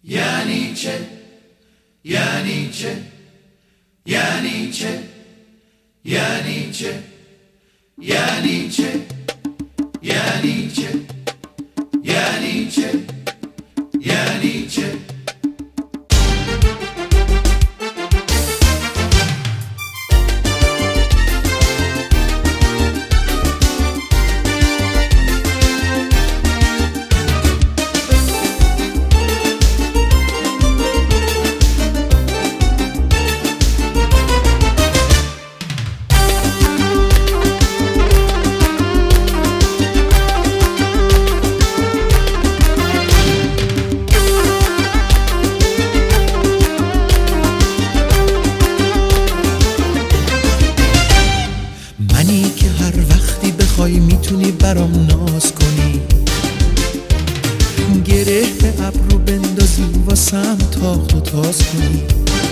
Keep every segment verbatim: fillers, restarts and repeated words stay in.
یعنی چه؟ یعنی چه؟ یعنی چه؟ یعنی چه؟ یعنی چه؟ یعنی چه؟ یعنی چه؟ یعنی چه؟ میتونی برام ناز کنی، گره به ابرو بندازی واسم تاخت و تاز کنی.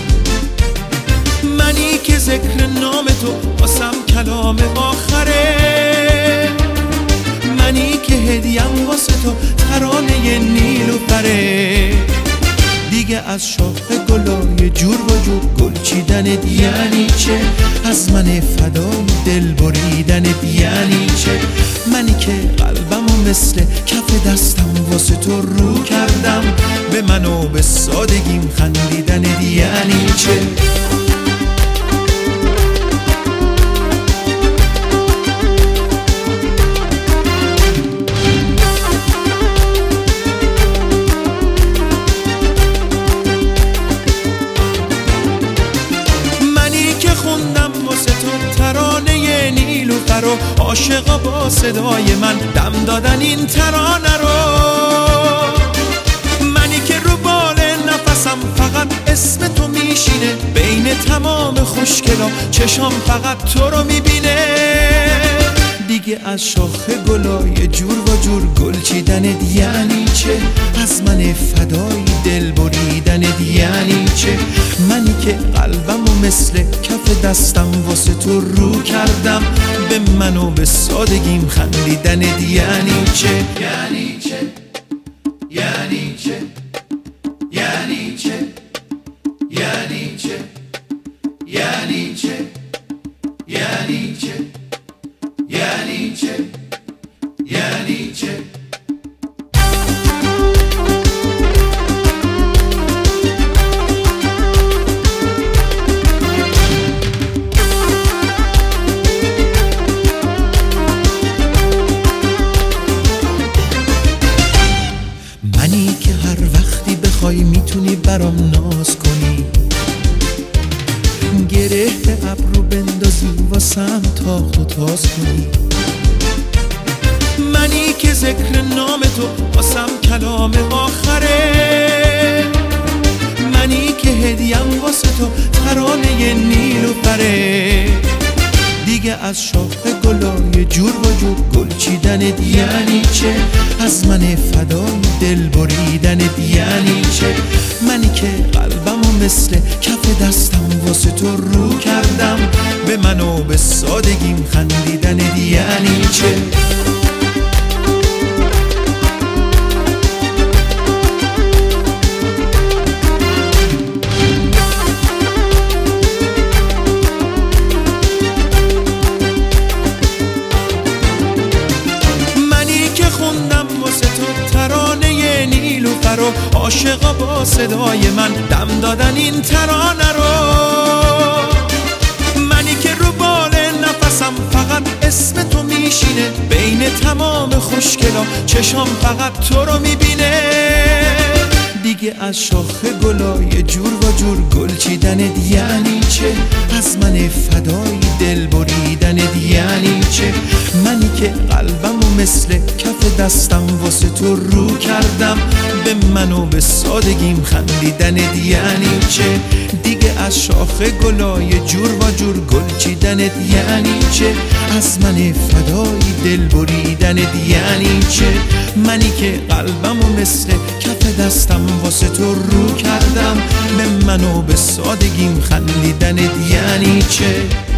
منی که ذکر نام تو واسم کلام آخره، منی که هدیم واسه تو ترانه نیل و فره. دیگه از شاخ گلای جور و جور گل چیدنت یعنی چه؟ از من فدای دل بریدنت یعنی چه؟ منی که قلبمو مثل کف دستم واسه تو رو کردم، به منو به سادگیم خندیدنت یعنی چه؟ عاشقا با صدای من دم دادن این ترانه رو، منی که رو بال نفسم فقط اسم تو میشینه، بین تمام خوشگلا چشام فقط تو رو میبینه. دیگه از شاخ گلای جور و جور گل چیدنت یعنی چه؟ از من فدای دل بریدنت یعنی چه؟ منی که قلبمو مثل کف دستم واسه تو رو کردم، به منو به سادگیم خندیدنت یعنی چه؟ یعنی چه؟ یعنی چه؟ یعنی چه؟ یعنی چه؟ یعنی چه؟ یعنی چه؟ یعنی چه؟ یعنی چه؟ منی که هر وقتی بخوای میتونی برام ناز کنی، گره به ابرو بندازی واسم تاخت و تاز کنی. منی که ذکر نام تو واسم کلام آخره، منی که هدیم واسه تو ترانه نیل و فره. دیگه از شاخ گلای جور و جور گل چیدنت یعنی چه؟ از من فدای دل بریدنت یعنی چه؟ منی که قلبمو مثل کف دستم واسه تو رو کردم، به منو به سادگیم خندیدنت یعنی چه؟ عاشقا با صدای من دم دادن این ترانه رو، منی که رو بال نفسم فقط اسم تو میشینه، بین تمام خوشگلا چشام فقط تو رو میبینه. دیگه از شاخ گلای جور و جور گل چیدنت یعنی چه؟ از من فدای دل بریدنت یعنی چه؟ منی که قلبمو مثل کف دستم واسه تو رو کردم، به منو به سادگیم خندیدنت یعنی چه؟ دیگه از شاخ گلای جور و جور گل چیدنت یعنی چه؟ از من فدای دل بریدنت یعنی چه؟ منی که قلبمو مثل کف دستم واسه تو رو کردم، به منو به سادگیم خندیدنت یعنی چه؟